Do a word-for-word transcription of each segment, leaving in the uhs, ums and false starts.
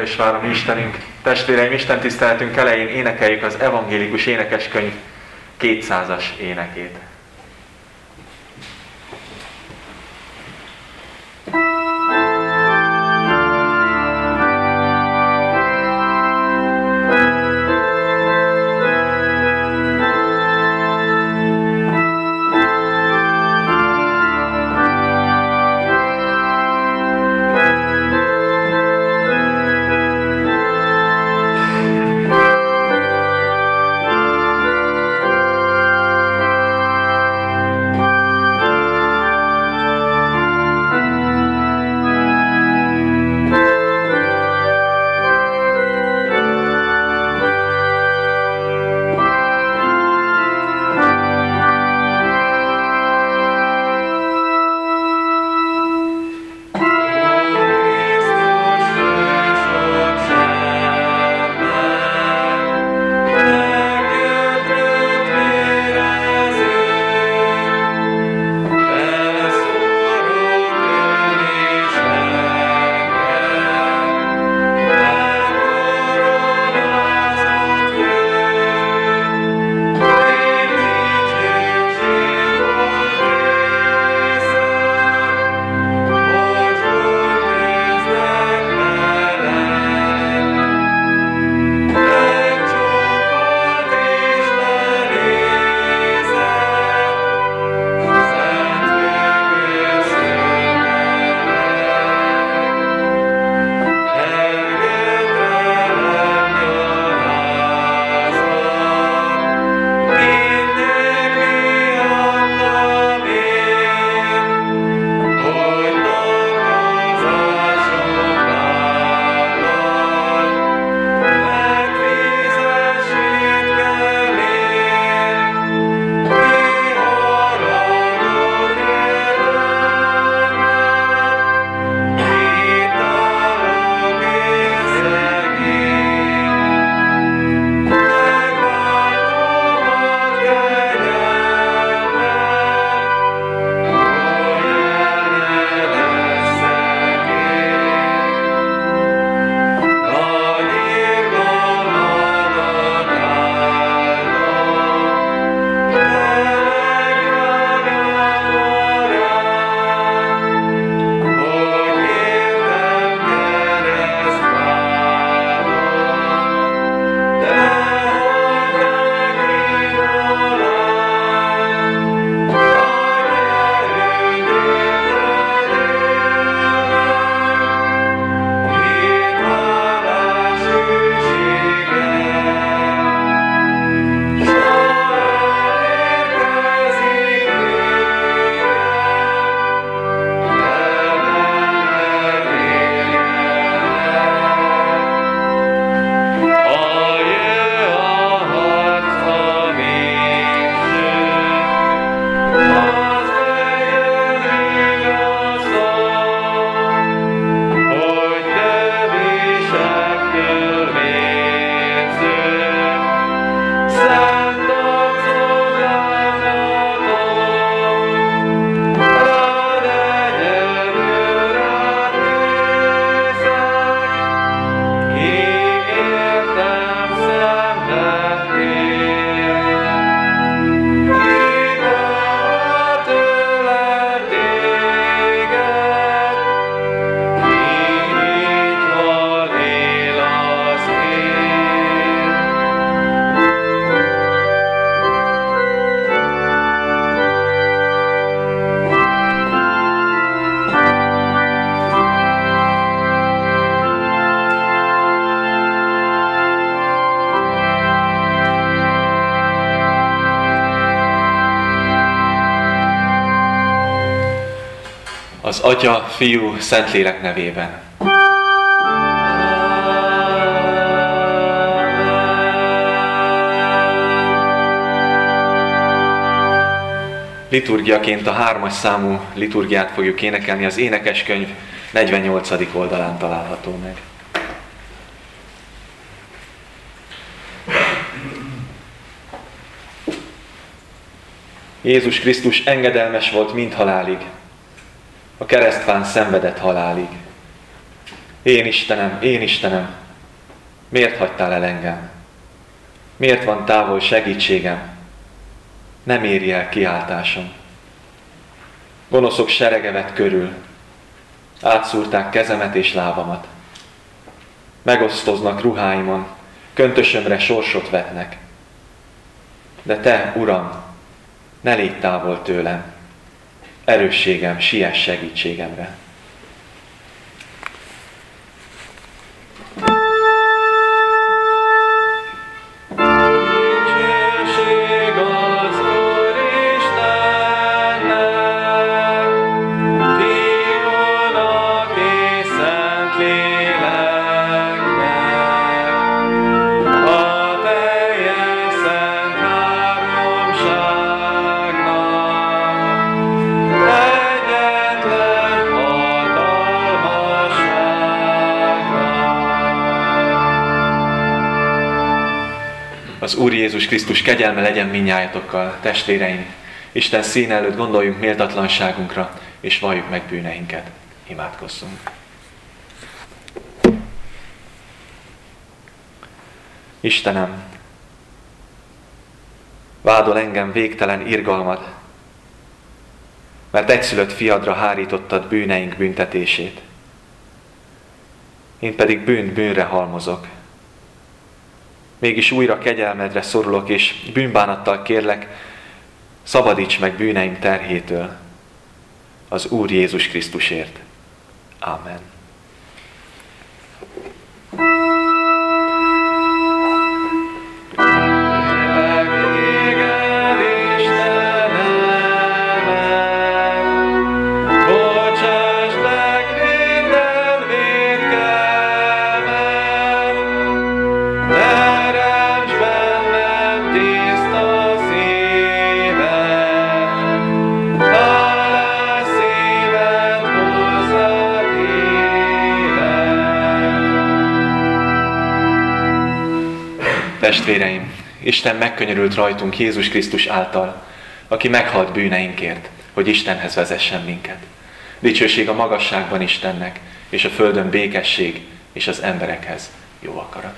és várom Istenünk. Testvéreim, Isten tiszteletünk elején énekeljük az evangélikus énekeskönyv kétszázas énekét. Az Atya, Fiú, Szentlélek nevében. Liturgiaként a hármas számú liturgiát fogjuk énekelni, az énekeskönyv negyvennyolcadik oldalán található meg. Jézus Krisztus engedelmes volt mind halálig, a keresztfán szenvedett halálig. Én Istenem, én Istenem, miért hagytál el engem? Miért van távol segítségem? Nem éri el kiáltásom. Gonoszok serege vett körül, átszúrták kezemet és lábamat. Megosztoznak ruháimon, köntösömre sorsot vetnek. De te, Uram, ne légy távol tőlem, erősségem, siess segítségemre. Az Úr Jézus Krisztus kegyelme legyen mindnyájatokkal, testvéreim! Isten színe előtt gondoljunk méltatlanságunkra, és valljuk meg bűneinket. Imádkozzunk! Istenem, vádol engem végtelen irgalmad, mert egyszülött fiadra hárítottad bűneink büntetését. Én pedig bűnt bűnre halmozok. Mégis újra kegyelmedre szorulok, és bűnbánattal kérlek, szabadíts meg bűneim terhétől, az Úr Jézus Krisztusért. Ámen. Testvéreim, Isten megkönyörült rajtunk Jézus Krisztus által, aki meghalt bűneinkért, hogy Istenhez vezessen minket. Dicsőség a magasságban Istennek, és a földön békesség, és az emberekhez jó akarat.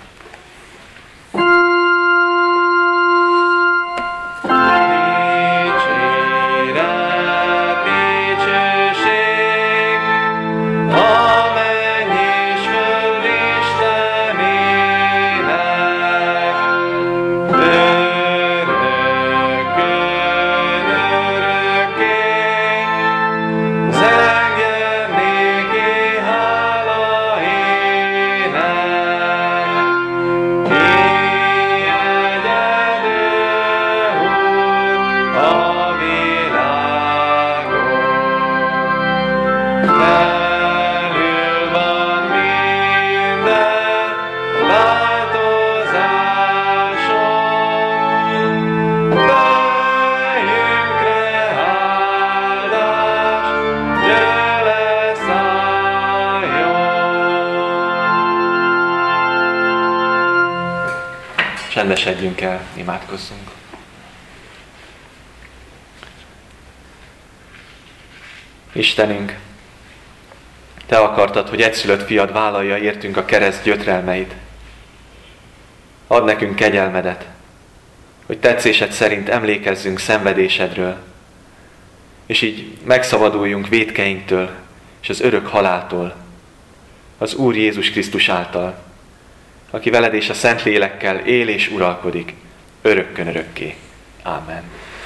Csendesedjünk el, imádkozzunk. Istenünk, Te akartad, hogy egyszülött fiad vállalja értünk a kereszt gyötrelmeit. Add nekünk kegyelmedet, hogy tetszésed szerint emlékezzünk szenvedésedről, és így megszabaduljunk vétkeinktől és az örök haláltól, az Úr Jézus Krisztus által, aki veled és a Szentlélekkel él és uralkodik, örökkön örökké. Ámen.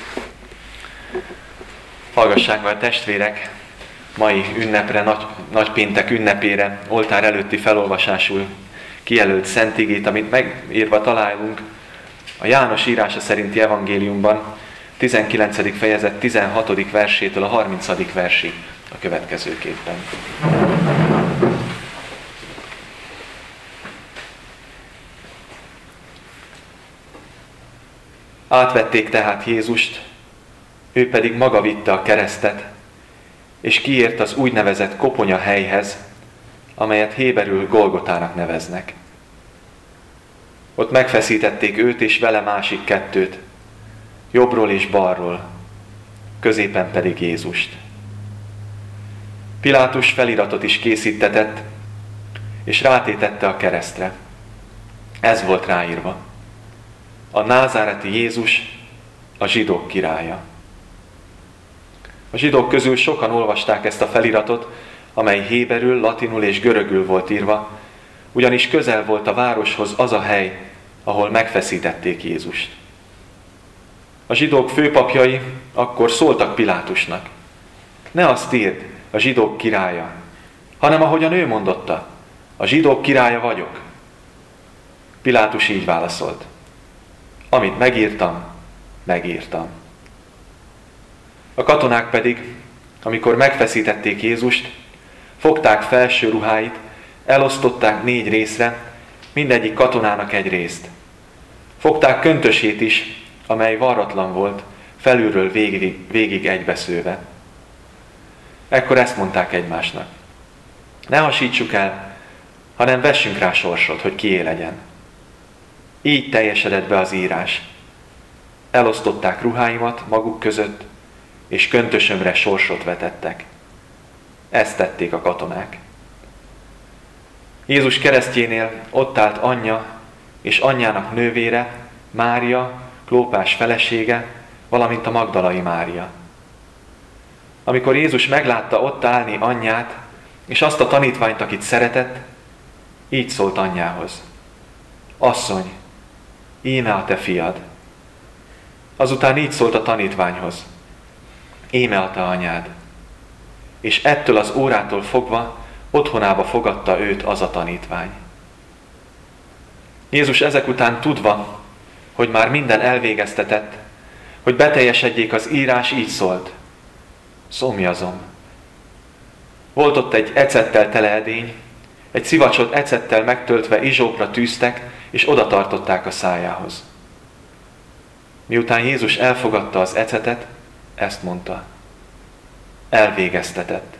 Hallgassák meg a testvérek mai ünnepre, nagy, nagypéntek ünnepére, oltár előtti felolvasásul kijelölt szent igét, amit megírva találunk a János írása szerinti evangéliumban, tizenkilencedik fejezet tizenhatodik versétől a harmincadik versig a következőképpen. Átvették tehát Jézust, ő pedig maga vitte a keresztet, és kiért az úgynevezett koponya helyhez, amelyet héberül Golgotának neveznek. Ott megfeszítették őt és vele másik kettőt, jobbról és balról, középen pedig Jézust. Pilátus feliratot is készítetett, és rátétette a keresztre. Ez volt ráírva: a názáreti Jézus, a zsidók királya. A zsidók közül sokan olvasták ezt a feliratot, amely héberül, latinul és görögül volt írva, ugyanis közel volt a városhoz az a hely, ahol megfeszítették Jézust. A zsidók főpapjai akkor szóltak Pilátusnak: ne azt írd, a zsidók királya, hanem ahogyan ő mondotta, a zsidók királya vagyok. Pilátus így válaszolt: amit megírtam, megírtam. A katonák pedig, amikor megfeszítették Jézust, fogták felső ruháit, elosztották négy részre, mindegyik katonának egy részt. Fogták köntösét is, amely varratlan volt, felülről végig, végig egybeszőve. Ekkor ezt mondták egymásnak: ne hasítsuk el, hanem vessünk rá sorsot, hogy kié legyen. Így teljesedett be az írás. Elosztották ruháimat maguk között, és köntösömre sorsot vetettek. Ezt tették a katonák. Jézus keresztjénél ott állt anyja és anyjának nővére, Mária, Klópás felesége, valamint a Magdalai Mária. Amikor Jézus meglátta ott állni anyját, és azt a tanítványt, akit szeretett, így szólt anyjához: asszony, íme a te fiad. Azután így szólt a tanítványhoz: íme a te anyád. És ettől az órától fogva otthonába fogadta őt az a tanítvány. Jézus ezek után tudva, hogy már minden elvégeztetett, hogy beteljesedjék az írás, így szólt: szomjazom. Volt ott egy ecettel tele edény, egy szivacsot ecettel megtöltve izsókra tűztek, és oda tartották a szájához. Miután Jézus elfogadta az ecetet, ezt mondta: elvégeztetett.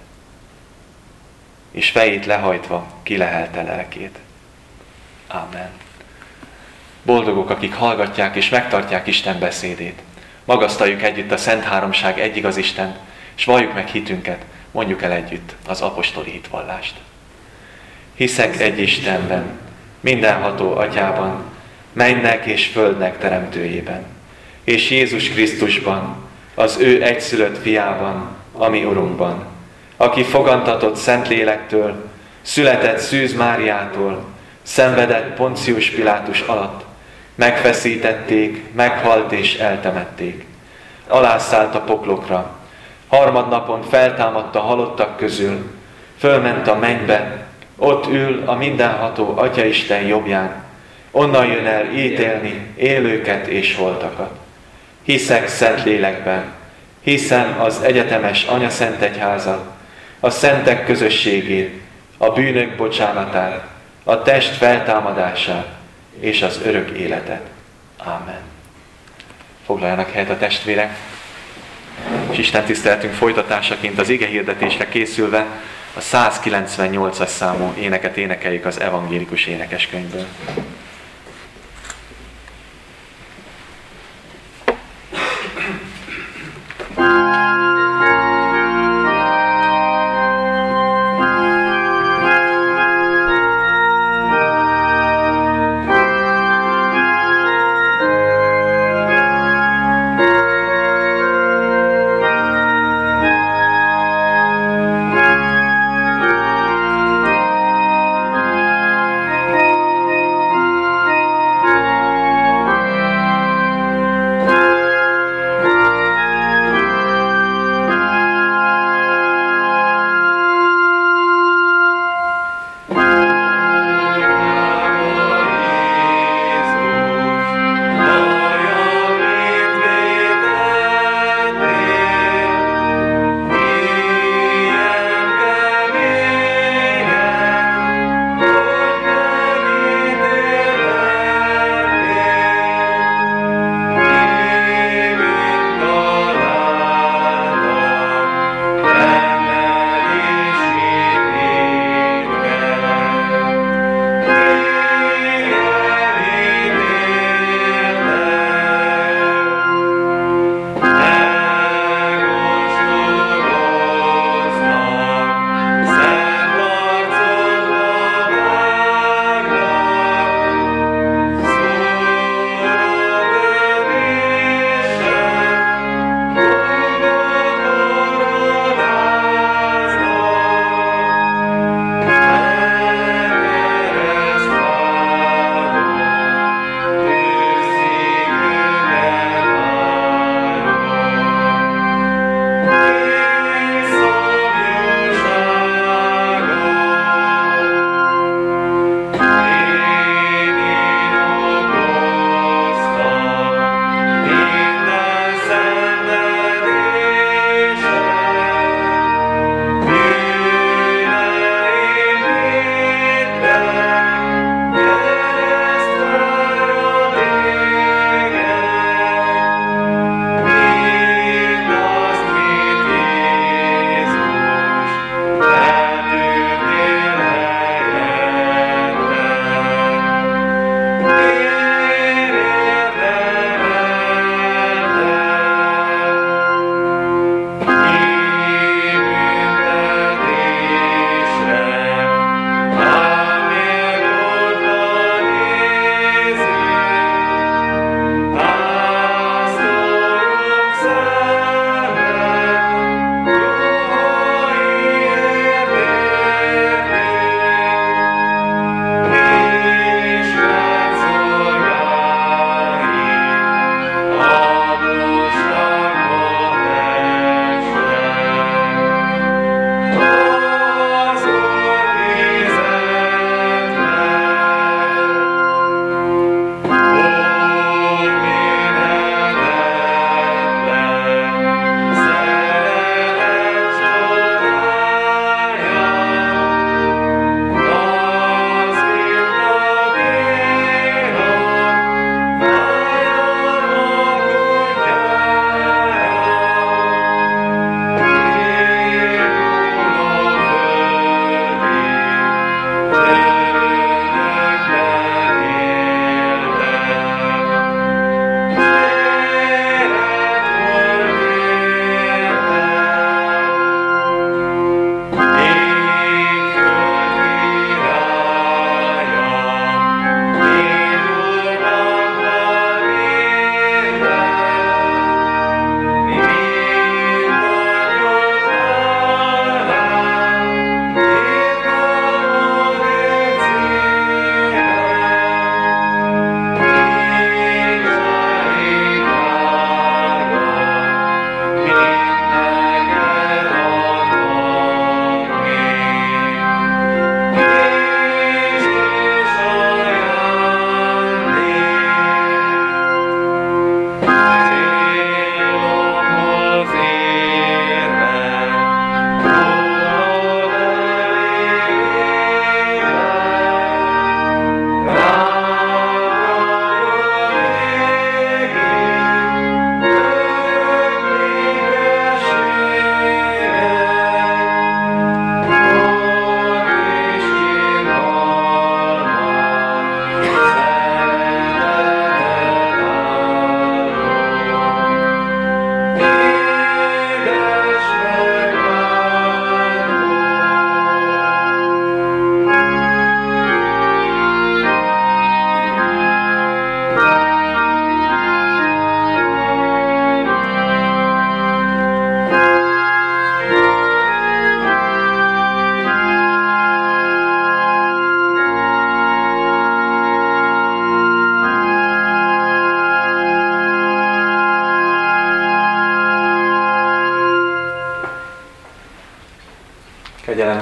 És fejét lehajtva kilehelte lelkét. Amen. Boldogok, akik hallgatják és megtartják Isten beszédét. Magasztaljuk együtt a Szent Háromság egyigaz Istent, és valljuk meg hitünket, mondjuk el együtt az apostoli hitvallást. Hiszek egy Istenben, mindenható Atyában, mennek és földnek teremtőjében, és Jézus Krisztusban, az ő egyszülött fiában, a mi Urunkban, aki fogantatott Szentlélektől, született Szűz Máriától, szenvedett Poncius Pilátus alatt, megfeszítették, meghalt és eltemették. Alászállt a poklokra, harmadnapon feltámadt a halottak közül, fölment a mennybe, ott ül a mindenható Atyaisten jobbján, onnan jön el ítélni élőket és holtakat. Hiszek Szentlélekben, hiszem az egyetemes Anyaszentegyházat, a szentek közösségét, a bűnök bocsánatát, a test feltámadását és az örök életet. Ámen. Foglaljanak helyet a testvérek, és Isten tiszteletünk folytatásaként az ige hirdetésre készülve a százkilencvennyolcas számú éneket énekeljük az evangélikus énekeskönyvből. Thank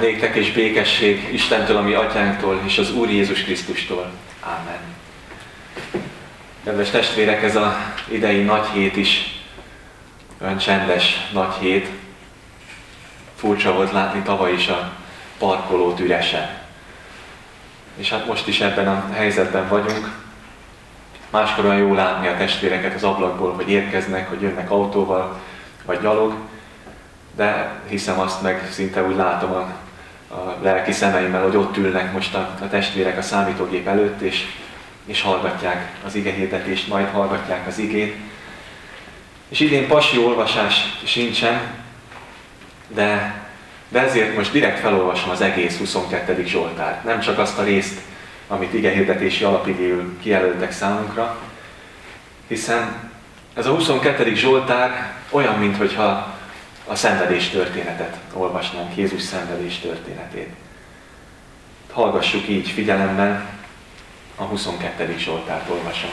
Néktek és békesség Istentől, a mi atyánktól, és az Úr Jézus Krisztustól. Ámen. Kedves testvérek, ez az idei nagy hét is olyan csendes nagy hét. Furcsa volt látni tavaly is a parkolót üresen. És hát most is ebben a helyzetben vagyunk. Máskor olyan jó látni a testvéreket az ablakból, hogy érkeznek, hogy jönnek autóval, vagy gyalog. De hiszem azt, meg szinte úgy látom a, a lelki szemeimmel, hogy ott ülnek most a, a testvérek a számítógép előtt, és, és hallgatják az igehirdetést, majd hallgatják az igét. És idén pasi olvasás sincsen, de, de ezért most direkt felolvasom az egész huszonkettedik Zsoltárt. Nem csak azt a részt, amit igehirdetési alapigéül kijelöltek számunkra, hiszen ez a huszonkettedik Zsoltár olyan, mintha a szenvedés történetet olvasnánk, Jézus szenvedés történetét. Hallgassuk így figyelemmel, a huszonkettedik Zsoltárt olvasom.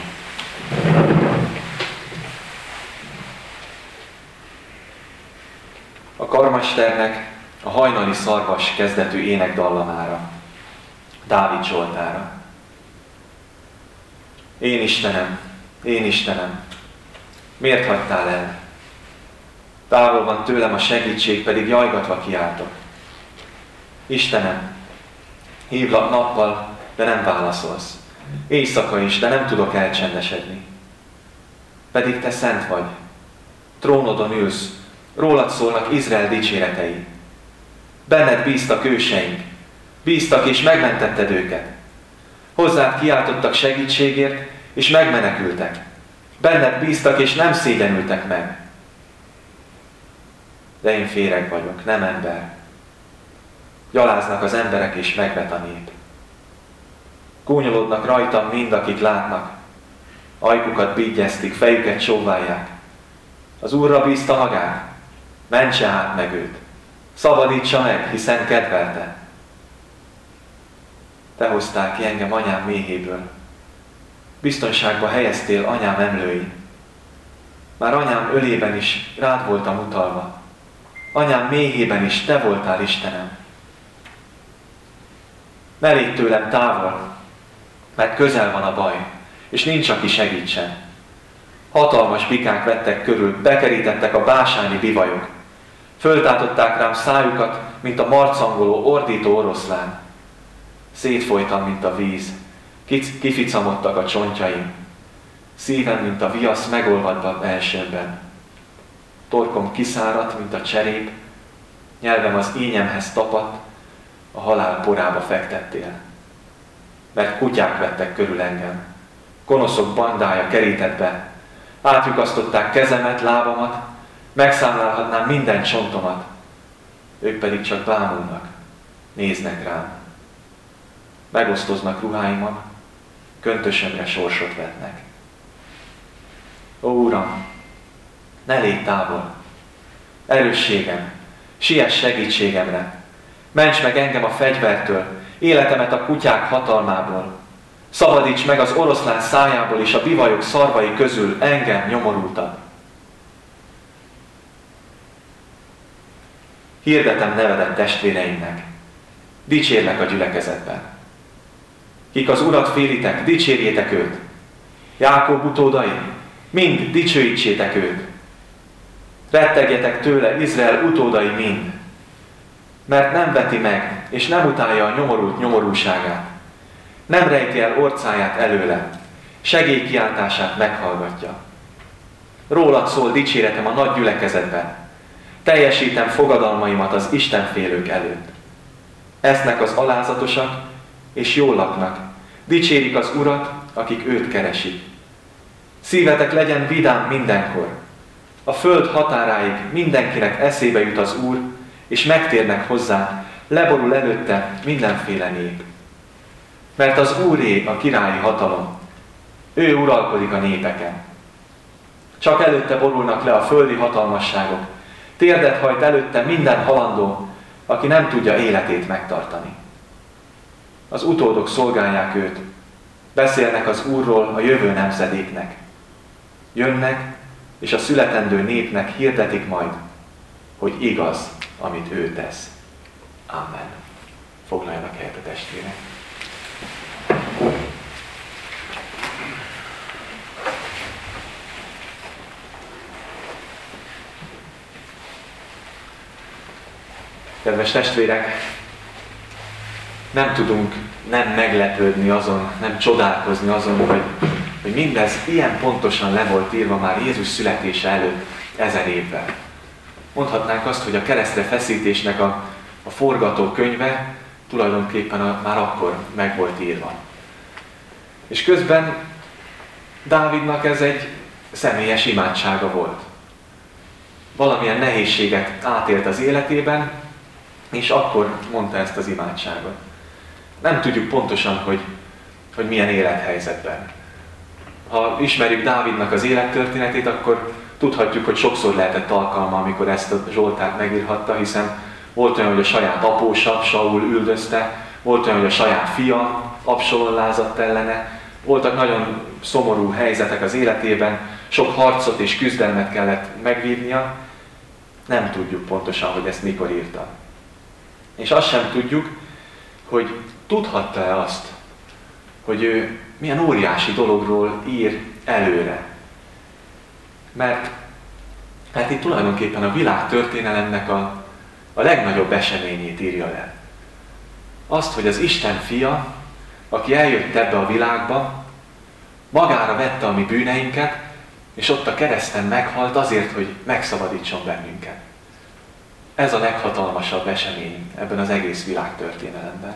A karmesternek a hajnali szarvas kezdetű énekdallamára, Dávid Zsoltára. Én Istenem, én Istenem, miért hagytál el? Távol van tőlem a segítség, pedig jajgatva kiáltok. Istenem, hívlak nappal, de nem válaszolsz. Éjszaka is, de nem tudok elcsendesedni. Pedig te szent vagy. Trónodon ülsz, rólad szólnak Izrael dicséretei. Benned bíztak őseink, bíztak és megmentetted őket. Hozzád kiáltottak segítségért, és megmenekültek. Benned bíztak és nem szégyenültek meg. De én féreg vagyok, nem ember. Gyaláznak az emberek és megvet a nép. Gúnyolódnak rajtam mind, akik látnak. Ajkukat bígyeztik, fejüket csóválják. Az Úrra bízta magát, mentse át meg őt. Szabadítsa meg, hiszen kedvelte. Te hoztál ki engem anyám méhéből. Biztonságba helyeztél anyám emlőin. Már anyám ölében is rád voltam utalva. Anyám méhében is te voltál, Istenem. Ne légy tőlem távol, mert közel van a baj, és nincs, aki segítsen. Hatalmas bikák vettek körül, bekerítettek a básányi bivajok. Föltátották rám szájukat, mint a marcangoló, ordító oroszlán. Szétfolytam, mint a víz, kificamodtak a csontjaim. Szívem, mint a viasz megolvadva elsőben. Torkom kiszáradt, mint a cserép, nyelvem az ínyemhez tapadt, a halál porába fektettél. Mert kutyák vettek körül engem, gonoszok bandája kerített be, átlyukasztották kezemet, lábamat, megszámlálhatnám minden csontomat, ők pedig csak bámulnak, néznek rám. Megosztoznak ruháimon, köntösömre sorsot vetnek. Ó, Uram, ne légy távol! Erősségem, siess segítségemre! Ments meg engem a fegyvertől, életemet a kutyák hatalmából! Szabadíts meg az oroszlán szájából és a bivajok szarvai közül engem, nyomorultat! Hirdetem nevedet testvéreimnek, dicsérlek a gyülekezetben. Kik az Urat félitek, dicsérjétek őt! Jákob utódai, mind dicsőítsétek őt! Rettegjetek tőle, Izrael utódai mind! Mert nem veti meg, és nem utálja a nyomorult nyomorúságát. Nem rejti el orcáját előle, segélykiáltását meghallgatja. Rólad szól dicséretem a nagy gyülekezetben. Teljesítem fogadalmaimat az istenfélők előtt. Esznek az alázatosak, és jól laknak. Dicsérik az Urat, akik őt keresik. Szívetek legyen vidám mindenkor. A föld határáig mindenkinek eszébe jut az Úr, és megtérnek hozzá, leborul előtte mindenféle nép. Mert az Úré a királyi hatalom, ő uralkodik a népeken. Csak előtte borulnak le a földi hatalmasságok, térdet hajt előtte minden halandó, aki nem tudja életét megtartani. Az utódok szolgálják őt, beszélnek az Úrról a jövő nemzedéknek. Jönnek, és a születendő népnek hirdetik majd, hogy igaz, amit ő tesz. Amen. Foglaljanak helyet a testvérek. Kedves testvérek, nem tudunk nem meglepődni azon, nem csodálkozni azon, hogy, hogy mindez ilyen pontosan le volt írva már Jézus születése előtt ezer évvel. Mondhatnánk azt, hogy a keresztre feszítésnek a, a forgatókönyve tulajdonképpen a, már akkor meg volt írva. És közben Dávidnak ez egy személyes imádsága volt. Valamilyen nehézséget átélt az életében, és akkor mondta ezt az imádságot. Nem tudjuk pontosan, hogy, hogy milyen élethelyzetben. Ha ismerjük Dávidnak az élettörténetét, akkor tudhatjuk, hogy sokszor lehetett alkalma, amikor ezt a Zsoltárt megírhatta, hiszen volt olyan, hogy a saját apósa, Saul üldözte, volt olyan, hogy a saját fia, Absalom lázadt ellene, voltak nagyon szomorú helyzetek az életében, sok harcot és küzdelmet kellett megvívnia, nem tudjuk pontosan, hogy ezt mikor írta. És azt sem tudjuk, hogy tudhatta-e azt, hogy ő milyen óriási dologról ír előre. Mert, mert itt tulajdonképpen a világ történelemnek a, a legnagyobb eseményét írja le. Azt, hogy az Isten fia, aki eljött ebbe a világba, magára vette a mi bűneinket, és ott a kereszten meghalt azért, hogy megszabadítson bennünket. Ez a leghatalmasabb esemény ebben az egész világtörténelemben.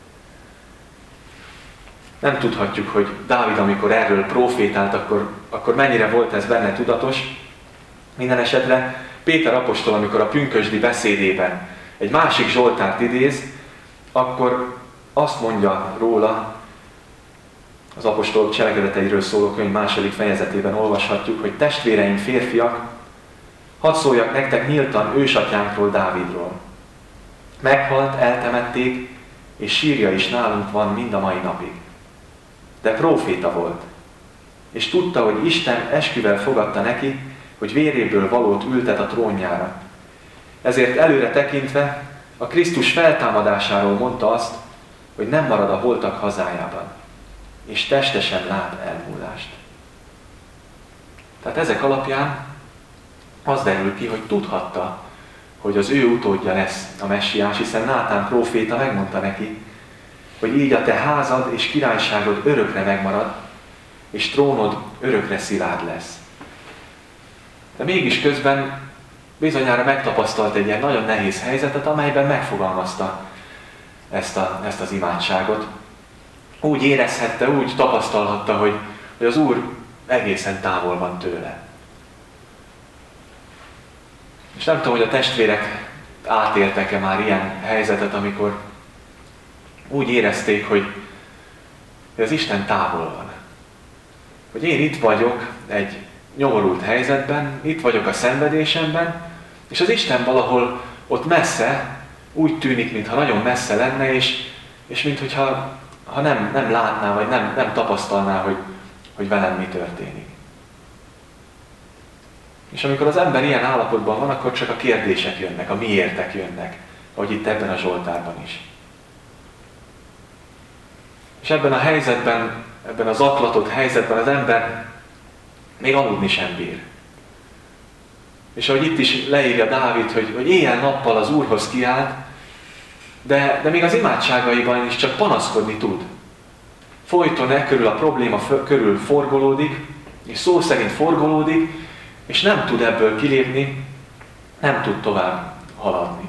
Nem tudhatjuk, hogy Dávid, amikor erről profétált, akkor, akkor mennyire volt ez benne tudatos. Minden esetre Péter apostol, amikor a pünkösdi beszédében egy másik Zsoltárt idéz, akkor azt mondja róla, az apostolok cselekedeteiről szóló könyv második fejezetében olvashatjuk, hogy testvéreim férfiak, hadd szóljak nektek nyíltan ősatyánkról, Dávidról. Meghalt, eltemették, és sírja is nálunk van mind a mai napig. De próféta volt, és tudta, hogy Isten esküvel fogadta neki, hogy véréből valót ültet a trónjára. Ezért előre tekintve a Krisztus feltámadásáról mondta azt, hogy nem marad a holtak hazájában, és testesen lát elmúlást. Tehát ezek alapján az derül ki, hogy tudhatta, hogy az ő utódja lesz a messiás, hiszen Nátán próféta megmondta neki, hogy így a te házad és királyságod örökre megmarad, és trónod örökre szilárd lesz. De mégis közben bizonyára megtapasztalt egy ilyen nagyon nehéz helyzetet, amelyben megfogalmazta ezt, a, ezt az imádságot. Úgy érezhette, úgy tapasztalhatta, hogy, hogy az Úr egészen távol van tőle. És nem tudom, hogy a testvérek átéltek-e már ilyen helyzetet, amikor úgy érezték, hogy az Isten távol van. Hogy én itt vagyok egy nyomorult helyzetben, itt vagyok a szenvedésemben, és az Isten valahol ott messze, úgy tűnik, mintha nagyon messze lenne, és, és mintha ha nem, nem látná, vagy nem, nem tapasztalná, hogy, hogy velem mi történik. És amikor az ember ilyen állapotban van, akkor csak a kérdések jönnek, a miértek jönnek, ahogy itt ebben a Zsoltárban is. És ebben a helyzetben, ebben az zaklatott helyzetben az ember még aludni sem bír. És ahogy itt is leírja Dávid, hogy, hogy éjjel-nappal az Úrhoz kiált, de, de még az imádságaiban is csak panaszkodni tud. Folyton e körül a probléma körül forgolódik, és szó szerint forgolódik, és nem tud ebből kilépni, nem tud tovább haladni.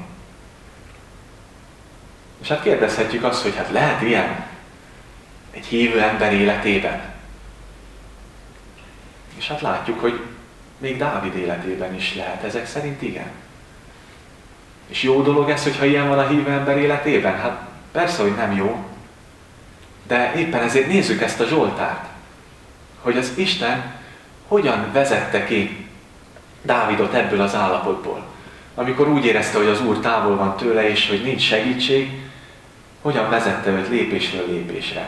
És hát kérdezhetjük azt, hogy hát lehet ilyen egy hívő ember életében? És hát látjuk, hogy még Dávid életében is lehet. Ezek szerint igen. És jó dolog ez, hogyha ilyen van a hívő ember életében? Hát persze, hogy nem jó. De éppen ezért nézzük ezt a Zsoltárt. Hogy az Isten hogyan vezette ki Dávidot ebből az állapotból. Amikor úgy érezte, hogy az Úr távol van tőle, és hogy nincs segítség, hogyan vezette őt lépésről lépésre.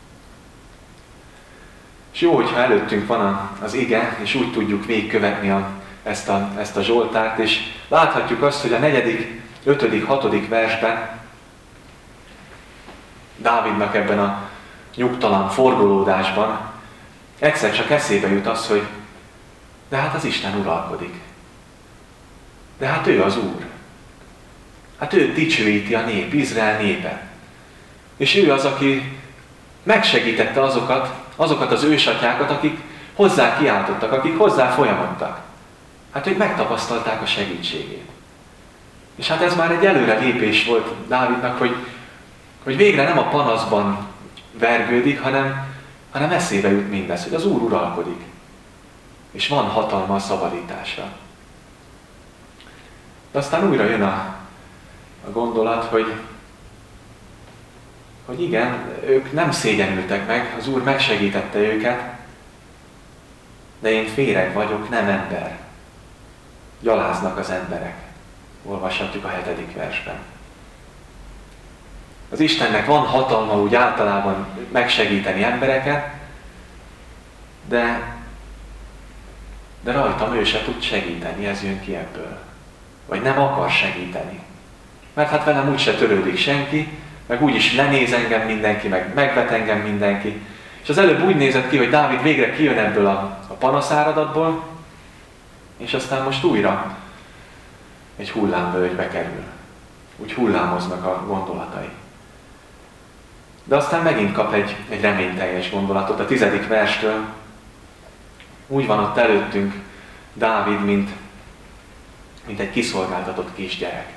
És jó, hogyha előttünk van az ige, és úgy tudjuk végigkövetni a, ezt, a, ezt a Zsoltárt, és láthatjuk azt, hogy a negyedik, ötödik, hatodik versben Dávidnak ebben a nyugtalan forgolódásban egyszer csak eszébe jut az, hogy de hát az Isten uralkodik. De hát ő az Úr. Hát ő dicsőíti a nép, Izrael népe. És ő az, aki megsegítette azokat, azokat az ősatyákat, akik hozzá kiáltottak, akik hozzá folyamodtak. Hát ők megtapasztalták a segítségét. És hát ez már egy előrelépés volt Dávidnak, hogy, hogy végre nem a panaszban vergődik, hanem, hanem eszébe jut mindez, hogy az Úr uralkodik. És van hatalma a szabadításra. De aztán újra jön a, a gondolat, hogy, hogy igen, ők nem szégyenültek meg, az Úr megsegítette őket, de én féreg vagyok, nem ember. Gyaláznak az emberek. Olvashatjuk a hetedik versben. Az Istennek van hatalma úgy általában megsegíteni embereket, de, de rajtam ő se tud segíteni, ez jön ki ebből. Vagy nem akar segíteni. Mert hát velem úgyse törődik senki, meg úgyis lenéz engem mindenki, meg megvet engem mindenki. És az előbb úgy nézett ki, hogy Dávid végre kijön ebből a, a panaszáradatból, és aztán most újra egy hullámvölgybe kerül. Úgy hullámoznak a gondolatai. De aztán megint kap egy, egy reményteljes gondolatot a tizedik verstől. Úgy van ott előttünk Dávid, mint, mint egy kiszolgáltatott kisgyerek.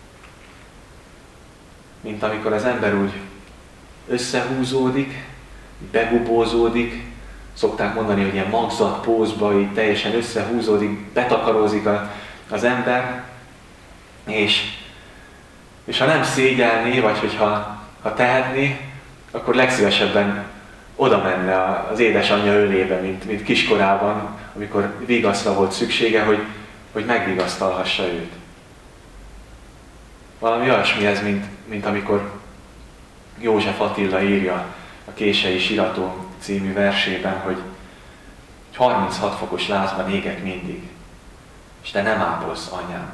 Mint amikor az ember úgy összehúzódik, begubózódik, szokták mondani, hogy ilyen magzat pózba, így teljesen összehúzódik, betakarózik a, az ember, és, és ha nem szégyelné, vagy hogyha ha tehetné, akkor legszívesebben oda menne az édesanyja ölébe, mint, mint kiskorában, amikor vigaszra volt szüksége, hogy, hogy megvigasztalhassa őt. Valami olyasmi ez, mint, mint amikor József Attila írja a Kései Sirató című versében, hogy harminchat fokos lázban égek mindig, és te nem ápolsz, anyám.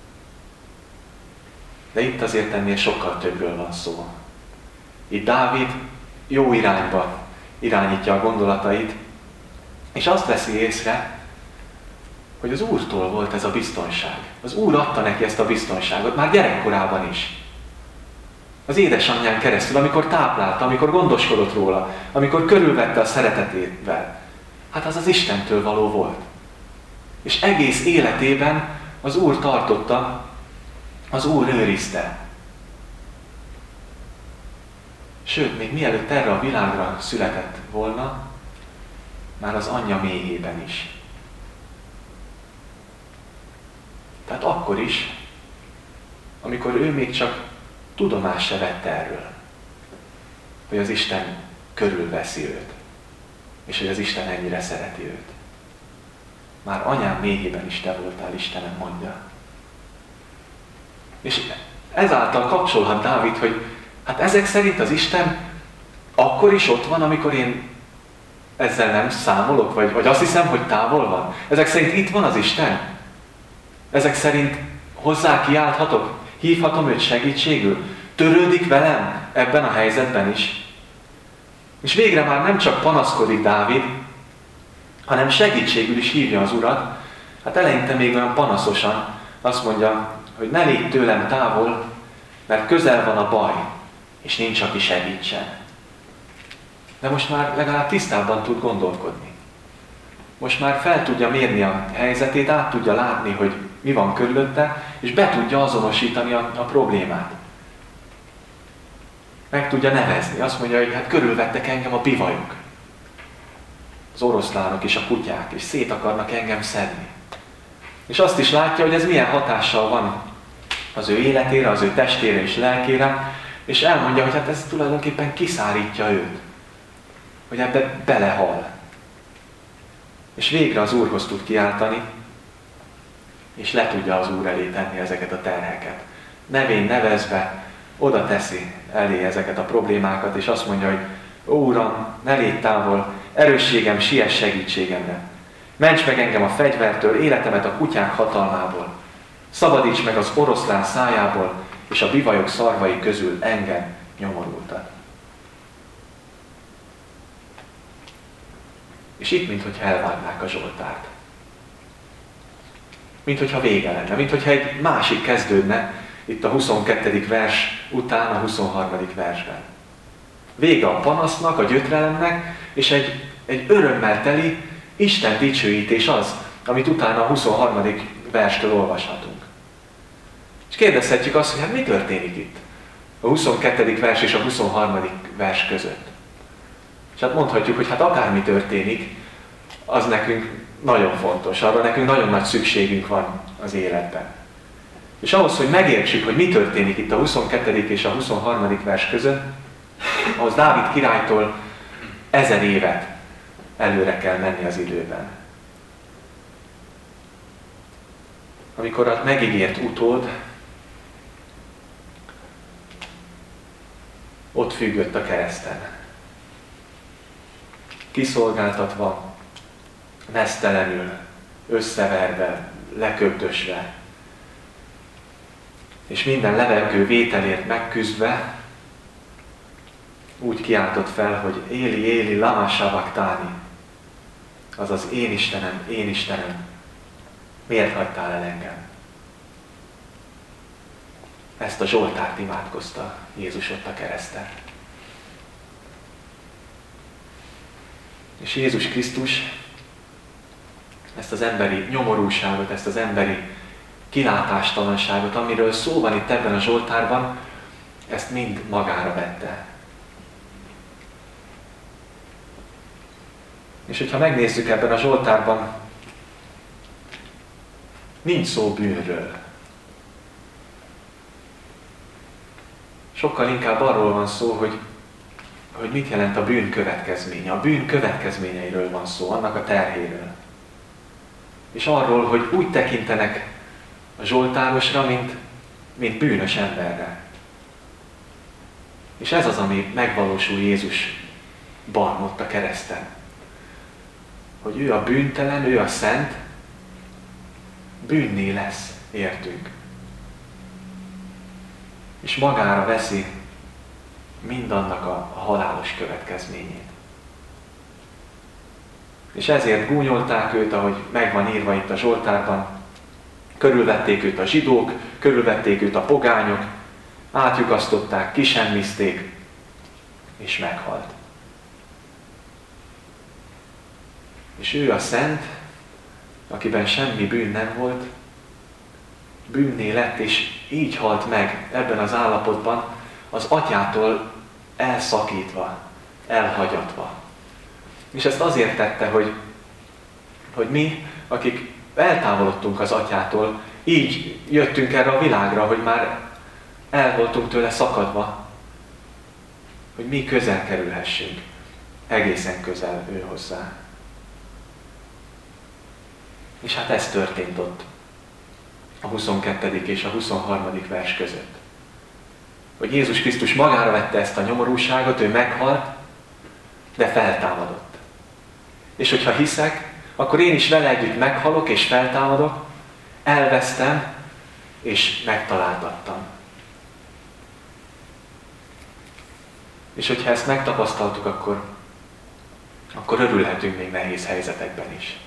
De itt azért ennél sokkal többről van szó. Itt Dávid jó irányba irányítja a gondolatait, és azt veszi észre, hogy az Úrtól volt ez a biztonság. Az Úr adta neki ezt a biztonságot, már gyerekkorában is. Az édesanyján keresztül, amikor táplálta, amikor gondoskodott róla, amikor körülvette a szeretetével. Hát az az Istentől való volt. És egész életében az Úr tartotta, az Úr őrizte. Sőt, még mielőtt erre a világra született volna, már az anyja méhében is. Tehát akkor is, amikor ő még csak tudomást se vett erről, hogy az Isten körülveszi őt, és hogy az Isten ennyire szereti őt. Már anyám méhében is te voltál, Istenem, mondja. És ezáltal kapcsolhat Dávid, hogy hát ezek szerint az Isten akkor is ott van, amikor én ezzel nem számolok, vagy, vagy azt hiszem, hogy távol van. Ezek szerint itt van az Isten. Ezek szerint hozzá kiálthatok, hívhatom őt segítségül, törődik velem ebben a helyzetben is. És végre már nem csak panaszkodik Dávid, hanem segítségül is hívja az Urat. Hát eleinte még olyan panaszosan azt mondja, hogy ne légy tőlem távol, mert közel van a baj, és nincs, aki segítsen. De most már legalább tisztábban tud gondolkodni. Most már fel tudja mérni a helyzetét, át tudja látni, hogy mi van körülötte, és be tudja azonosítani a, a problémát. Meg tudja nevezni. Azt mondja, hogy hát körülvettek engem a bivajok. Az oroszlánok és a kutyák, és szét akarnak engem szedni. És azt is látja, hogy ez milyen hatással van az ő életére, az ő testére és lelkére, és elmondja, hogy hát ez tulajdonképpen kiszárítja őt. Hogy ebbe belehal. És végre az Úrhoz tud kiáltani, és le tudja az Úr elé tenni ezeket a terheket. Nevén nevezve oda teszi elé ezeket a problémákat, és azt mondja, hogy ó, Uram, ne légy távol, erősségem, siess segítségemre. Ments meg engem a fegyvertől, életemet a kutyák hatalmából. Szabadíts meg az oroszlán szájából, és a bivajok szarvai közül engem, nyomorultat. És itt, minthogyha elvágnák a Zsoltárt. Minthogyha vége lenne, minthogyha egy másik kezdődne itt a huszonkettedik vers után a huszonharmadik versben. Vége a panasznak, a gyötrelemnek, és egy, egy örömmel teli Isten dicsőítés az, amit utána a huszonharmadik verstől olvashatunk. És kérdezhetjük azt, hogy hát mi történik itt a huszonkettedik vers és a huszonharmadik vers között. És hát mondhatjuk, hogy hát akármi történik, az nekünk nagyon fontos, arra nekünk nagyon nagy szükségünk van az életben. És ahhoz, hogy megértsük, hogy mi történik itt a huszonkettedik és a huszonharmadik vers között, ahhoz Dávid királytól ezer évet előre kell menni az időben. Amikor a megígért utód ott függött a kereszten. Kiszolgáltatva, meztelenül, összeverve, leköbdösve, és minden levegő vételért megküzdve, úgy kiáltott fel, hogy Éli, Éli, lama sabachthani, azaz én Istenem, én Istenem, miért hagytál el engem? Ezt a Zsoltárt imádkozta Jézus ott a kereszten. És Jézus Krisztus ezt az emberi nyomorúságot, ezt az emberi kilátástalanságot, amiről szó van itt ebben a Zsoltárban, ezt mind magára vette. És hogyha megnézzük ebben a Zsoltárban, nincs szó bűnről. Sokkal inkább arról van szó, hogy, hogy mit jelent a bűn következménye. A bűn következményeiről van szó, annak a terhéről. És arról, hogy úgy tekintenek a zsoltárosra, mint, mint bűnös emberre. És ez az, ami megvalósul Jézusban ott a kereszten. Hogy ő a bűntelen, ő a szent, bűnné lesz, értünk. És magára veszi mindannak a, a halálos következményét. És ezért gúnyolták őt, ahogy megvan írva itt a Zsoltárban, körülvették őt a zsidók, körülvették őt a pogányok, átlyukasztották, kisemmizték, és meghalt. És ő a szent, akiben semmi bűn nem volt, bűnné lett, és így halt meg ebben az állapotban, az atyától elszakítva, elhagyatva. És ezt azért tette, hogy, hogy mi, akik eltávolodtunk az atyától, így jöttünk erre a világra, hogy már el voltunk tőle szakadva, hogy mi közel kerülhessünk, egészen közel ő hozzá. És hát ez történt ott a huszonkettedik és a huszonharmadik vers között. Hogy Jézus Krisztus magára vette ezt a nyomorúságot, ő meghalt, de feltámadott. És hogyha hiszek, akkor én is vele együtt meghalok és feltámadok, elvesztem és megtaláltattam. És hogyha ezt megtapasztaltuk, akkor, akkor örülhetünk még nehéz helyzetekben is.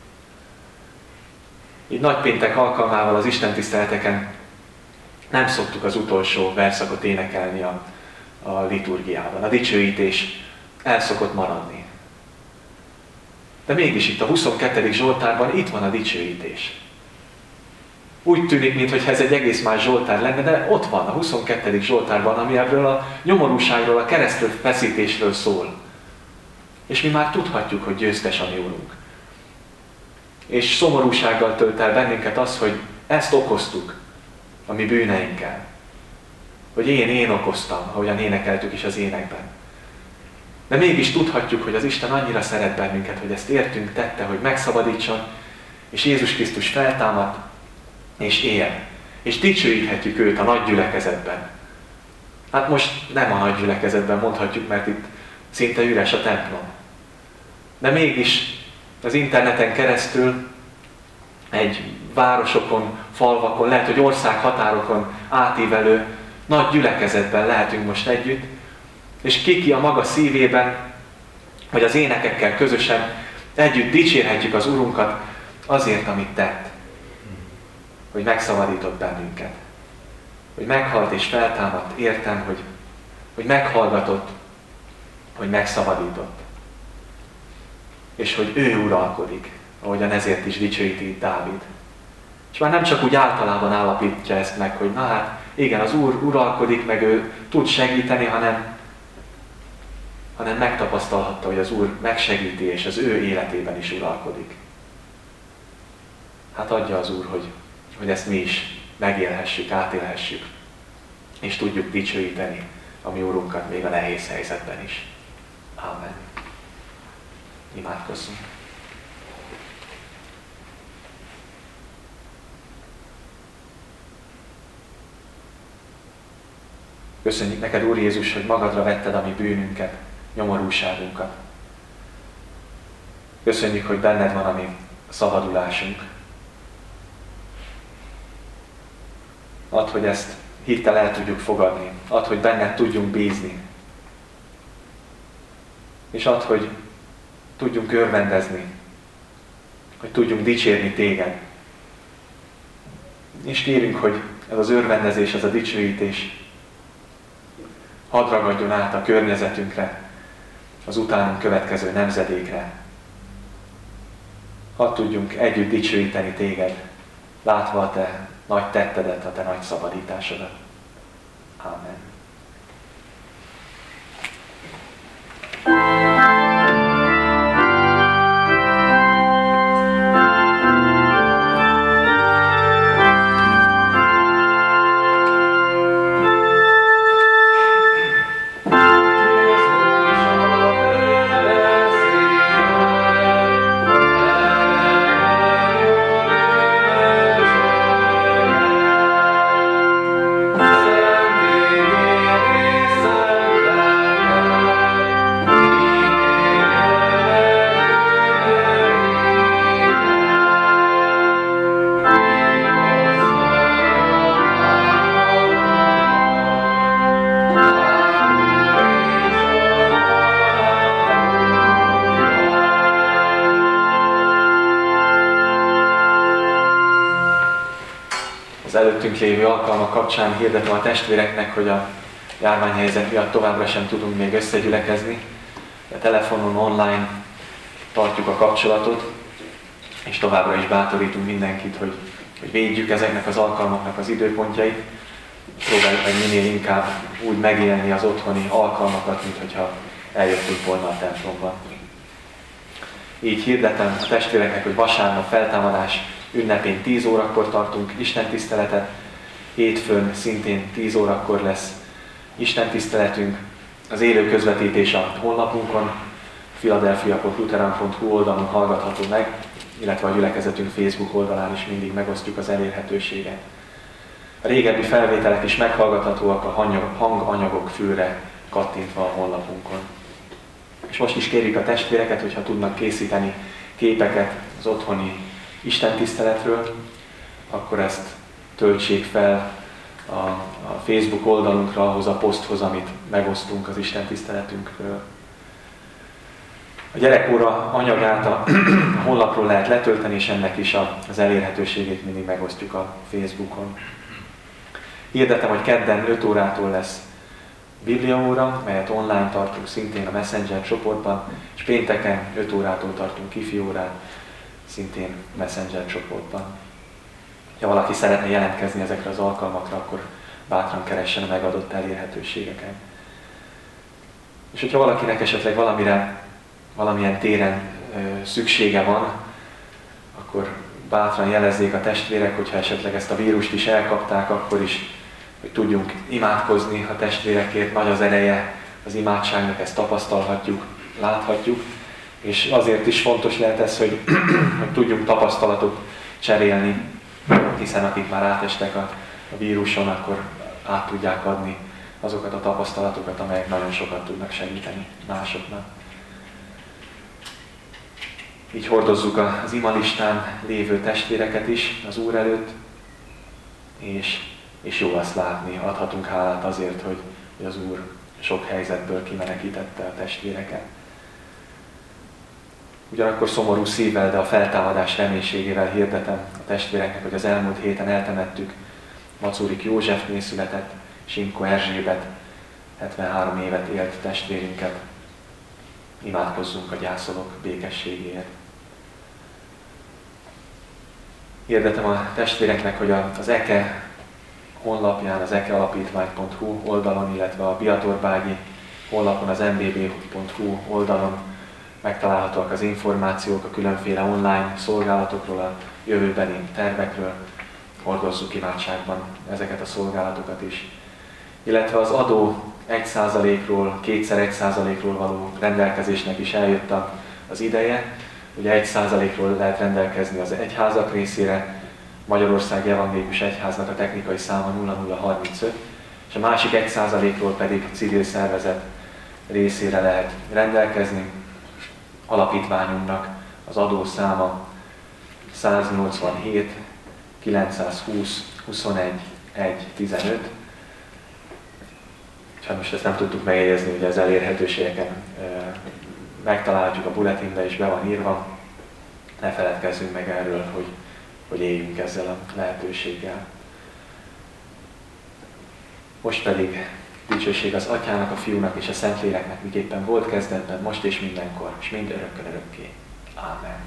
Így nagypéntek alkalmával az istentiszteleteken nem szoktuk az utolsó verszakot énekelni a, a liturgiában. A dicsőítés el szokott maradni. De mégis itt a huszonkettedik Zsoltárban itt van a dicsőítés. Úgy tűnik, mintha ez egy egész más Zsoltár lenne, de ott van a huszonkettedik Zsoltárban, ami ebből a nyomorúságról, a keresztről feszítésről szól. És mi már tudhatjuk, hogy győztes a mi Urunk. És szomorúsággal tölt el bennünket az, hogy ezt okoztuk a mi bűneinkkel. Hogy én, én okoztam, ahogyan énekeltük is az énekben. De mégis tudhatjuk, hogy az Isten annyira szeret bennünket, hogy ezt értünk, tette, hogy megszabadítson, és Jézus Krisztus feltámadt, és él. És dicsőíthetjük őt a nagy gyülekezetben. Hát most nem a nagy gyülekezetben mondhatjuk, mert itt szinte üres a templom. De mégis az interneten keresztül egy városokon, falvakon, lehet, hogy országhatárokon átívelő nagy gyülekezetben lehetünk most együtt, és ki-ki a maga szívében, hogy az énekekkel közösen Együtt dicsérhetjük az Urunkat azért, amit tett. Hogy megszabadított bennünket. Hogy meghalt és feltámadt, értem, hogy, hogy meghallgatott, hogy megszabadított. És hogy ő uralkodik, ahogyan ezért is dicsőíti Dávid. És már nem csak úgy általában állapítja ezt meg, hogy na hát igen, az Úr uralkodik, meg ő tud segíteni, hanem, hanem megtapasztalhatta, hogy az Úr megsegíti, és az ő életében is uralkodik. Hát adja az Úr, hogy, hogy ezt mi is megélhessük, átélhessük, és tudjuk dicsőíteni a mi Úrunkat még a nehéz helyzetben is. Ámen. Imádkozzunk. Köszönjük neked, Úr Jézus, hogy magadra vetted a mi bűnünket, nyomorúságunkat. Köszönjük, hogy benned van a mi szabadulásunk. Add, hogy ezt hittel el tudjuk fogadni. Add, hogy benned tudjunk bízni. És add, hogy tudjunk örvendezni. Hogy tudjunk dicsérni téged. És kérünk, hogy ez az örvendezés, ez a dicsőítés hadd ragadjon át a környezetünkre, az utánunk következő nemzedékre. Hadd tudjunk együtt dicsőíteni téged, látva a te nagy tettedet, a te nagy szabadításodat. Ámen. Előttünk lévő alkalmak kapcsán hirdetem a testvéreknek, hogy a járványhelyzet miatt továbbra sem tudunk még összegyülekezni. A telefonon, online tartjuk a kapcsolatot, és továbbra is bátorítunk mindenkit, hogy, hogy védjük ezeknek az alkalmaknak az időpontjait. Próbáljuk meg minél inkább úgy megélni az otthoni alkalmakat, mint hogyha eljöttünk volna a templomban. Így hirdetem a testvéreknek, hogy vasárnap feltámadás ünnepén tíz órakor tartunk istentiszteletet, hétfőn szintén tíz órakor lesz istentiszteletünk. Az élő közvetítés a honlapunkon, philadelphia pont lutheran pont hu oldalon hallgatható meg, illetve a gyülekezetünk Facebook oldalán is mindig megosztjuk az elérhetőséget. A régebbi felvételek is meghallgathatóak a hanganyagok fülre kattintva a honlapunkon. És most is kérjük a testvéreket, hogyha tudnak készíteni képeket az otthoni istentiszteletről, akkor ezt töltsék fel a, a Facebook oldalunkra, ahhoz a poszthoz, amit megosztunk az istentiszteletünkről. A gyerekóra anyagát a honlapról lehet letölteni, és ennek is az elérhetőségét mindig megosztjuk a Facebookon. Hirdetem, hogy kedden öt órától lesz bibliaóra, melyet online tartunk szintén a Messenger csoportban, és pénteken öt órától tartunk ifiórát, szintén Messenger csoportban. Ha valaki szeretne jelentkezni ezekre az alkalmakra, akkor bátran keressen a megadott elérhetőségeken. És hogyha valakinek esetleg valamire, valamilyen téren ö, szüksége van, akkor bátran jelezzék a testvérek, hogyha esetleg ezt a vírust is elkapták, akkor is, hogy tudjunk imádkozni a testvérekért. Nagy az ereje az imádságnak, ezt tapasztalhatjuk, láthatjuk. És azért is fontos lehet ez, hogy, hogy tudjunk tapasztalatot cserélni, hiszen akik már átestek a, a víruson, akkor át tudják adni azokat a tapasztalatokat, amelyek nagyon sokat tudnak segíteni másoknak. Így hordozzuk az imalistán lévő testvéreket is az Úr előtt, és, és jó azt látni, adhatunk hálát azért, hogy, hogy az Úr sok helyzetből kimenekítette a testvéreket. Ugyanakkor szomorú szívvel, de a feltámadás reménységével hirdetem a testvéreknek, hogy az elmúlt héten eltemettük Macúrik Józsefnél született Simko Erzsébet, hetvenhárom évet élt testvérünket. Imádkozzunk a gyászolók békességéért. Hirdetem a testvéreknek, hogy az EKE honlapján, az ekealapítvány pont hu oldalon, illetve a Biatorbágyi honlapon, az em bé bé pont hu oldalon megtalálhatóak az információk a különféle online szolgálatokról, a jövőbeni tervekről. Hordozzuk imádságban ezeket a szolgálatokat is. Illetve az adó egy százalékról, kétszer egy százalékról való rendelkezésnek is eljött az ideje. Ugye egy százalékról lehet rendelkezni az egyházak részére, Magyarország Evangélikus Egyháznak a technikai száma nulla nulla harmincöt, és a másik egy százalékról pedig civil szervezet részére lehet rendelkezni. Alapítványunknak az adószáma száznyolcvanhét kilencszázhúsz huszonegy egy tizenöt. Sajnos ezt nem tudtuk megjegyezni, hogy az elérhetőségeken megtaláljuk a bulletinbe, és be van írva. Ne feledkezzünk meg erről, hogy, hogy éljünk ezzel a lehetőséggel. Most pedig dicsőség az Atyának, a Fiúnak és a Szentléleknek, miképpen volt kezdetben, most és mindenkor, és mind örökkön örökké. Ámen.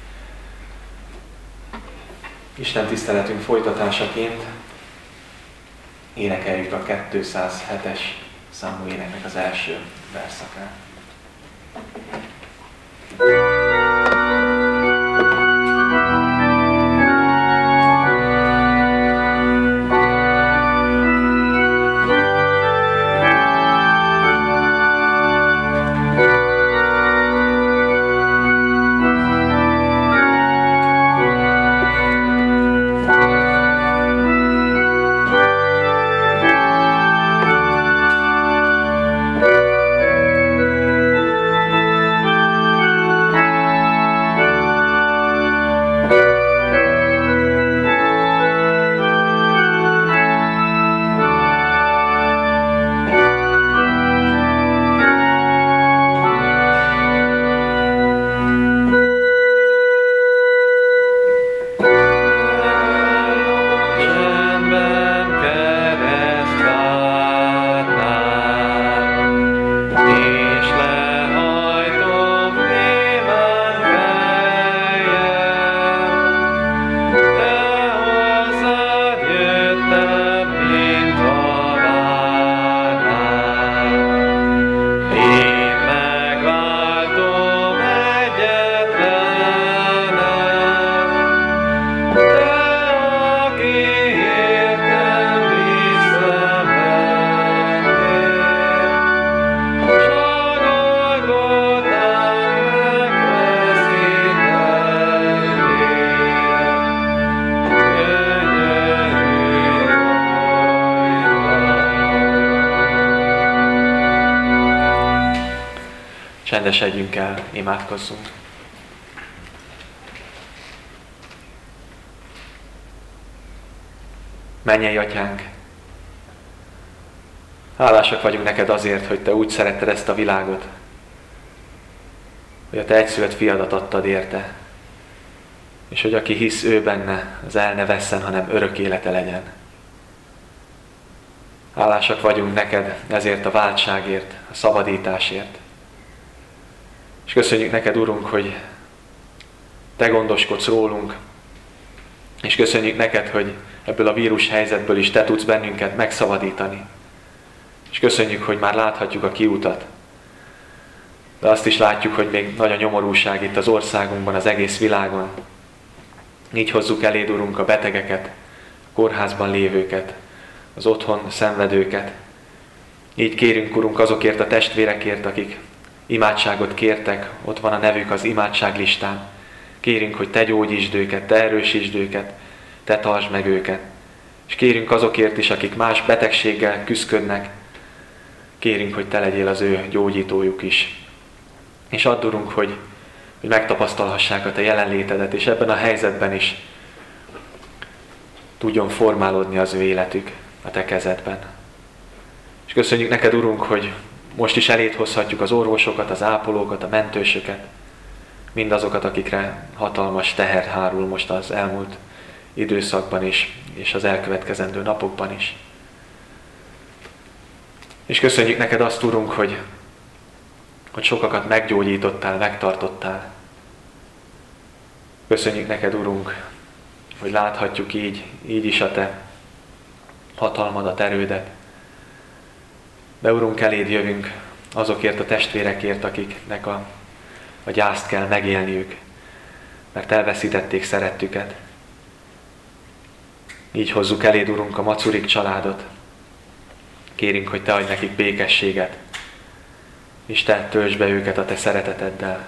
Isten tiszteletünk folytatásaként énekeljük a kétszázhetes számú éneknek az első verszakát. Csendesedjünk el, imádkozzunk. Mennyei Atyánk, hálásak vagyunk neked azért, hogy te úgy szeretted ezt a világot, hogy a te egyszülött fiadat adtad érte, és hogy aki hisz ő benne, az el ne vesszen, hanem örök élete legyen. Hálásak vagyunk neked ezért a váltságért, a szabadításért. És köszönjük neked, Urunk, hogy te gondoskodsz rólunk, és köszönjük neked, hogy ebből a vírus helyzetből is te tudsz bennünket megszabadítani. És köszönjük, hogy már láthatjuk a kiutat. De azt is látjuk, hogy még nagy a nyomorúság itt az országunkban, az egész világon. Így hozzuk eléd, Urunk, a betegeket, a kórházban lévőket, az otthon szenvedőket. Így kérünk, Urunk, azokért a testvérekért, akik imádságot kértek, ott van a nevük az imádságlistán. Kérünk, hogy te gyógyítsd őket, te erősítsd őket, te tartsd meg őket. És kérünk azokért is, akik más betegséggel küszködnek. Kérünk, hogy te legyél az ő gyógyítójuk is. És add, Urunk, hogy, hogy megtapasztalhassák a te jelenlétedet, és ebben a helyzetben is tudjon formálódni az ő életük a te kezedben. És köszönjük neked, Urunk, hogy most is eléd hozhatjuk az orvosokat, az ápolókat, a mentősöket, mindazokat, akikre hatalmas teher hárul most az elmúlt időszakban is, és az elkövetkezendő napokban is. És köszönjük neked azt, Urunk, hogy, hogy sokakat meggyógyítottál, megtartottál. Köszönjük neked, Urunk, hogy láthatjuk így, így is a te hatalmadat, erődet. De Urunk, eléd jövünk azokért a testvérekért, akiknek a, a gyászt kell megélniük, mert elveszítették szerettüket. Így hozzuk eléd, Urunk, a Macurik családot. Kérünk, hogy te adj nekik békességet, és te töltsd be őket a te szereteteddel.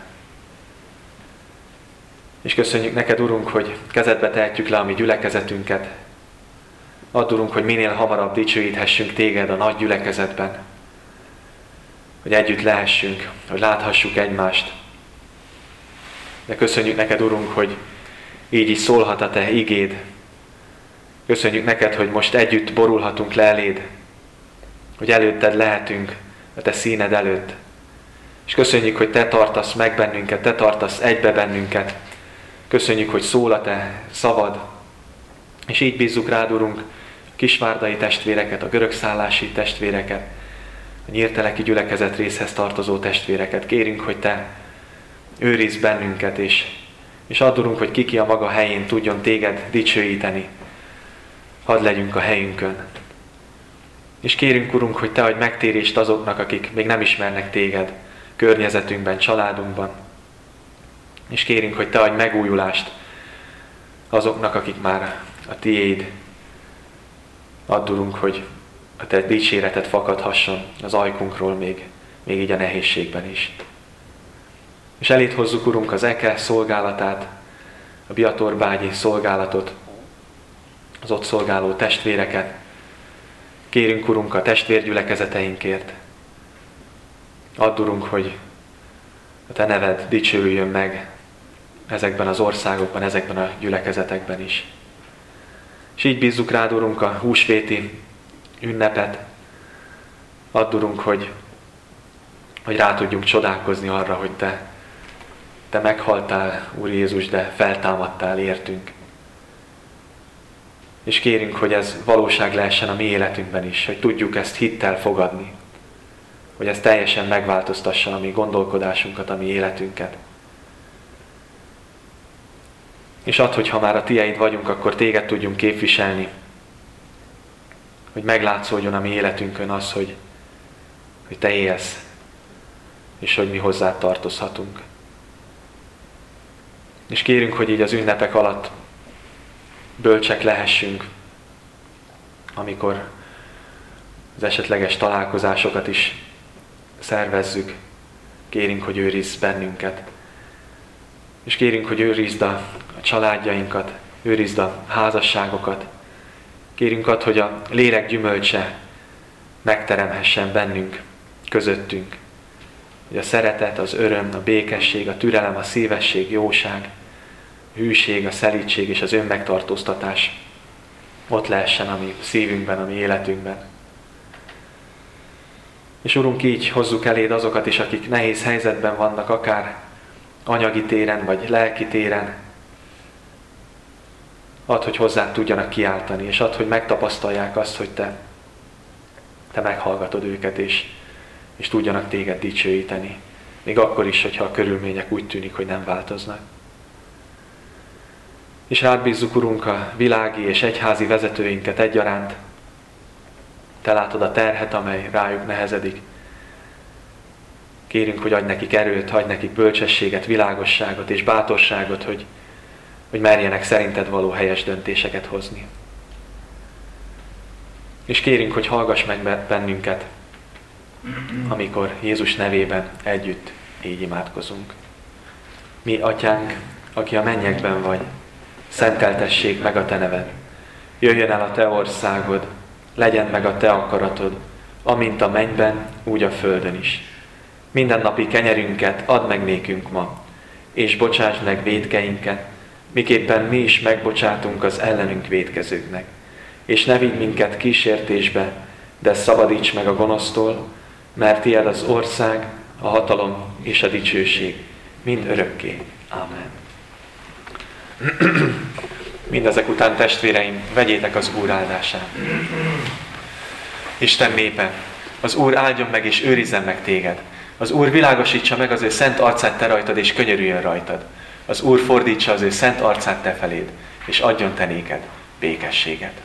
És köszönjük neked, Urunk, hogy kezedbe tehetjük le a mi gyülekezetünket. Add, Urunk, hogy minél hamarabb dicsőíthessünk téged a nagy gyülekezetben. Hogy együtt lehessünk, hogy láthassuk egymást. De köszönjük neked, Urunk, hogy így is szólhat a te igéd. Köszönjük neked, hogy most együtt borulhatunk le eléd, hogy előtted lehetünk a te színed előtt. És köszönjük, hogy te tartasz meg bennünket, te tartasz egybe bennünket. Köszönjük, hogy szól a te szavad. És így bízzuk rád, Urunk, a kisvárdai testvéreket, a görögszállási testvéreket, a nyírteleki gyülekezet részhez tartozó testvéreket. Kérünk, hogy te őrizd bennünket, és, és add, Urunk, hogy kiki a maga helyén tudjon téged dicsőíteni. Hadd legyünk a helyünkön. És kérünk, Urunk, hogy te adj megtérést azoknak, akik még nem ismernek téged, környezetünkben, családunkban. És kérünk, hogy te adj megújulást azoknak, akik már a tiéd. Add, Urunk, hogy a te dicséretet fakadhasson az ajkunkról még, még így a nehézségben is. És eléd hozzuk, Urunk, az Eke szolgálatát, a Biatorbágyi szolgálatot, az ott szolgáló testvéreket. Kérünk, Urunk, a testvérgyülekezeteinkért. Add, Urunk, hogy a te neved dicsőüljön meg ezekben az országokban, ezekben a gyülekezetekben is. És így bízzuk rád, Urunk, a húsvéti ünnepet. Add, Urunk, hogy, hogy rá tudjunk csodálkozni arra, hogy te, te meghaltál, Úr Jézus, de feltámadtál értünk. És kérünk, hogy ez valóság lehessen a mi életünkben is, hogy tudjuk ezt hittel fogadni, hogy ez teljesen megváltoztassa a mi gondolkodásunkat, a mi életünket. És add, hogy ha már a tieid vagyunk, akkor téged tudjunk képviselni, hogy meglátszódjon a mi életünkön az, hogy, hogy te élsz, és hogy mi hozzád tartozhatunk. És kérünk, hogy így az ünnepek alatt bölcsek lehessünk, amikor az esetleges találkozásokat is szervezzük. Kérünk, hogy őrizz bennünket. És kérünk, hogy őrizd a, a családjainkat, őrizd a házasságokat. Kérünk add, hogy a lélek gyümölcse megteremhessen bennünk, közöttünk. Hogy a szeretet, az öröm, a békesség, a türelem, a szívesség, jóság, a hűség, a szelídség és az önmegtartóztatás ott lehessen a mi szívünkben, a mi életünkben. És Urunk, így hozzuk eléd azokat is, akik nehéz helyzetben vannak, akár anyagi téren, vagy lelki téren. Add, hogy hozzád tudjanak kiáltani, és add, hogy megtapasztalják azt, hogy te, te meghallgatod őket, és, és tudjanak téged dicsőíteni. Még akkor is, hogyha a körülmények úgy tűnik, hogy nem változnak. És rád bízzuk, Urunk, a világi és egyházi vezetőinket egyaránt. Te látod a terhet, amely rájuk nehezedik. Kérünk, hogy adj nekik erőt, adj nekik bölcsességet, világosságot és bátorságot, hogy, hogy merjenek szerinted való helyes döntéseket hozni. És kérünk, hogy hallgass meg bennünket, amikor Jézus nevében együtt így imádkozunk. Mi, Atyánk, aki a mennyekben vagy, szenteltessék meg a te neved. Jöjjön el a te országod, legyen meg a te akaratod, amint a mennyben, úgy a földön is. Mindennapi kenyerünket add meg nékünk ma, és bocsásd meg vétkeinket, miképpen mi is megbocsátunk az ellenünk vétkezőknek. És ne vigy minket kísértésbe, de szabadíts meg a gonosztól, mert tiéd az ország, a hatalom és a dicsőség mind örökké. Amen. Mindezek után, testvéreim, vegyétek az Úr áldását. Isten népe, az Úr áldjon meg és őrizzen meg téged. Az Úr világosítsa meg az ő szent arcát te rajtad, és könyörüljön rajtad. Az Úr fordítsa az ő szent arcát te feléd, és adjon te néked békességet.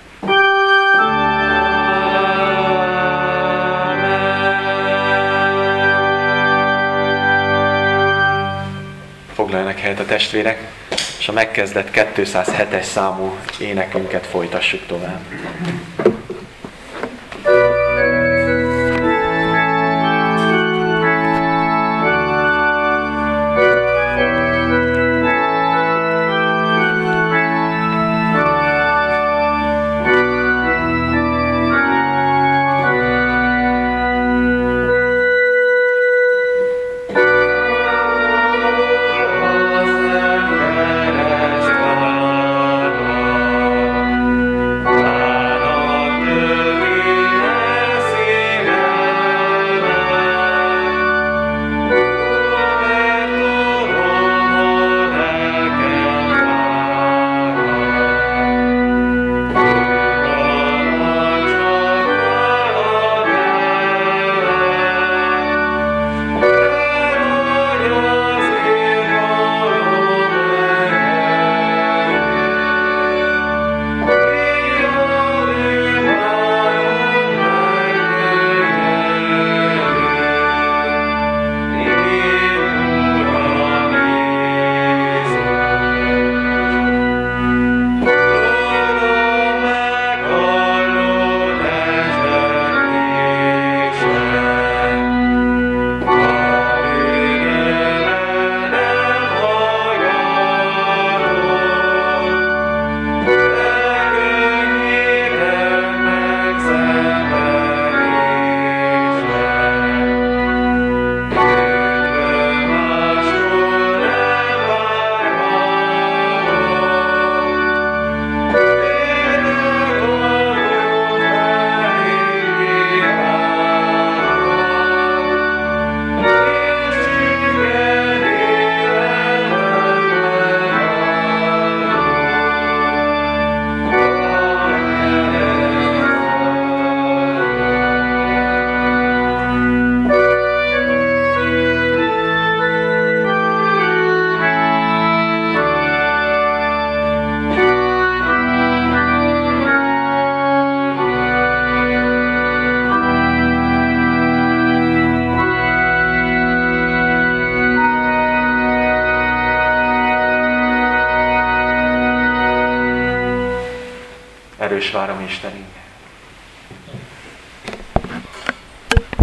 Foglaljanak helyet a testvérek, és a megkezdett kétszázhetes számú énekünket folytassuk tovább. Erős várom Istenünk!